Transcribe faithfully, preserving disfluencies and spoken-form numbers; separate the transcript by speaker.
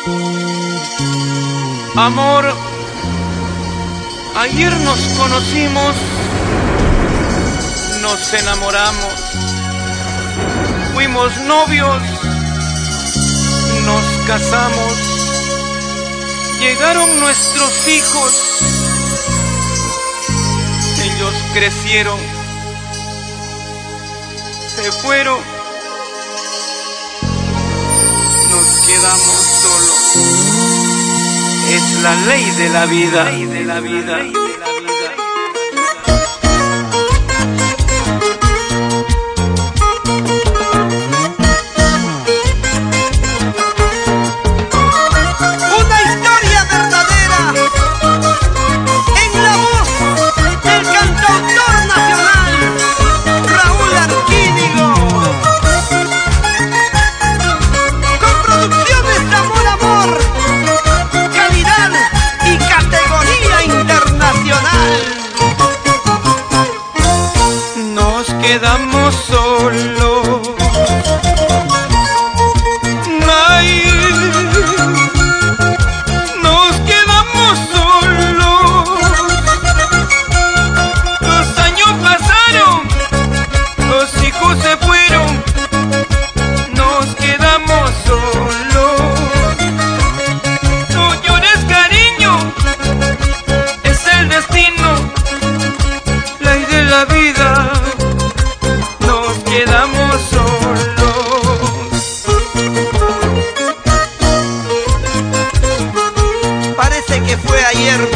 Speaker 1: Amor, ayer nos conocimos, nos enamoramos, fuimos novios, nos casamos, llegaron nuestros hijos, ellos crecieron, se fueron, nos quedamos solos. Es la ley de la vida, ley de la vida.
Speaker 2: Una historia verdadera en la voz del cantautor nacional Raúl Arquínigo, con producciones de Amor Amor, calidad y categoría internacional.
Speaker 1: Nos quedamos solos, ay, nos quedamos solos. Los años pasaron, los hijos se fueron, nos quedamos solos. No llores, cariño, es el destino, ley de la vida, nos quedamos solos.
Speaker 2: Parece que fue ayer,